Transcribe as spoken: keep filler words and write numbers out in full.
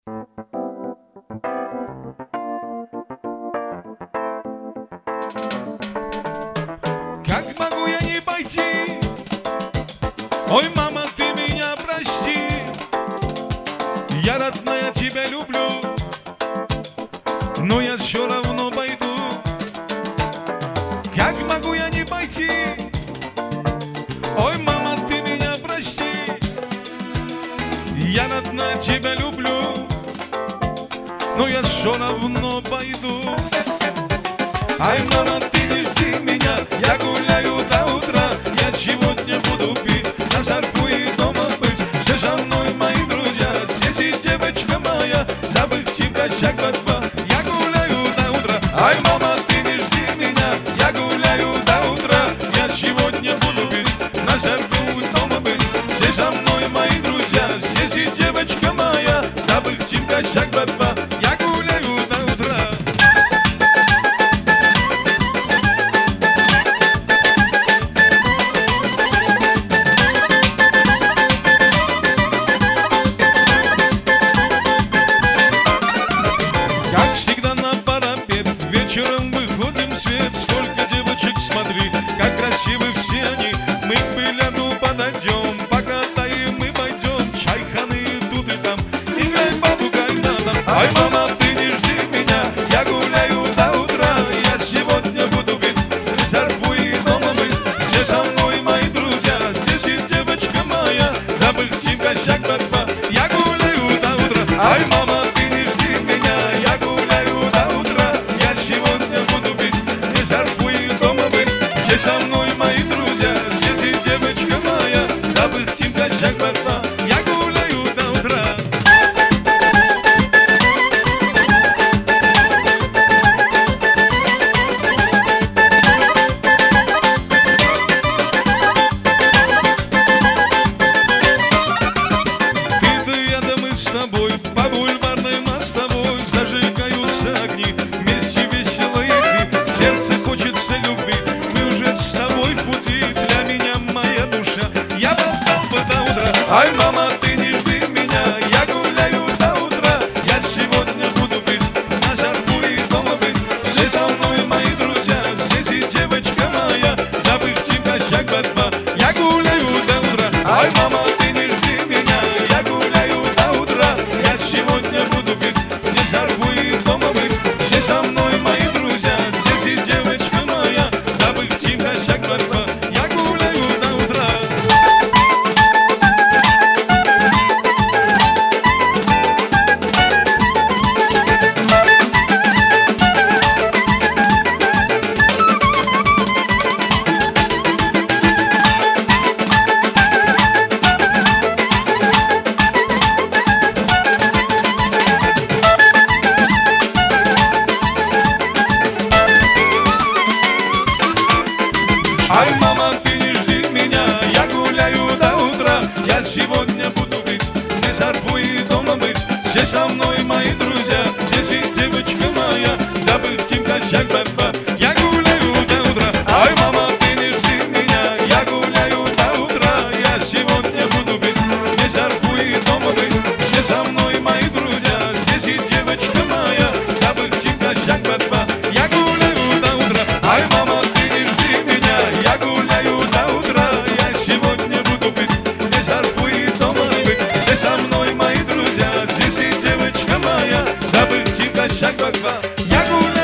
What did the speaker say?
Как могу я не пойти? Ой, мама, ты меня прости. Я, родная, тебя люблю, но я все равно пойду. Как могу я не пойти? Ой, мама, ты меня прости. Я, родная, тебя люблю, но я все равно пойду. Ай, мама, ты не жди меня, я гуляю до утра. Я сегодня буду пить, на сарку и дома быть. Все со мной мои друзья, здесь и девочка моя. Забыть тебя всяк по два, я гуляю до утра. Ай, мама, ты не жди меня, я гуляю до утра. Я сегодня буду пить, на сарку и дома быть. Все со мной мои друзья, здесь и девочка моя. Забыть тебя всяк по два, я гуляю до утра. Вечером выходим в свет, сколько девочек, смотри, как красивы все они. Мы к бильярду подойдем, покатаем мы пойдем. Чайханы тут и там, играй бабу когда-то. Ай, мама, ты не жди меня, я гуляю до утра. Я сегодня буду пить, зарву и дома быть. Все со мной мои друзья, здесь и девочка моя. Забыть тебя всяк по два, я гуляю до утра. Ай, мама, ты не жди меня, я гуляю до утра. Сегодня буду пить, не зарву и дома быть. Все со мной мои друзья, здесь и девочка моя. Забыть тебя всяк по два, я гуляю до утра. Ты да я да мы с тобой, по бульварной мостовой зажигаются огни. Сердце хочется любви, мы уже с тобой в пути. Для меня моя душа, я болтал бы до утра. Ай, мама, ты не жди меня, я гуляю до утра. Я сегодня буду пить, на жарку и дома быть. Все со мной мои друзья, здесь и девочка моя. Забыть тебя всяк по два, я гуляю до утра. Ай, мама, ты не жди меня, я гуляю до утра. Я сегодня буду пить, не жарку и дома быть. Все со мной мои друзья, девочка моя, забыть тебя всяк по два, я гуляю до утра. Ай, мама, ты не жди меня, я гуляю до утра. Я сегодня буду пить, не зарву и дома быть. Все со мной мои друзья, здесь и девочка моя. Забыть тебя всяк по два, я гуляю до утра. Ай, мама, ты не жди меня, я гуляю до утра. Я сегодня буду пить, не зарву и дома быть. Все со мной мои друзья, здесь и девочка моя. Забыть тебя всяк по два, я гуляю до утра. Ай, мама, ты не жди меня, я гуляю до утра. Я сегодня буду пить, не зарву и дома быть. Все со мной мои друзья, здесь и девочка моя. Забыть тебя всяк по два, я гуляю.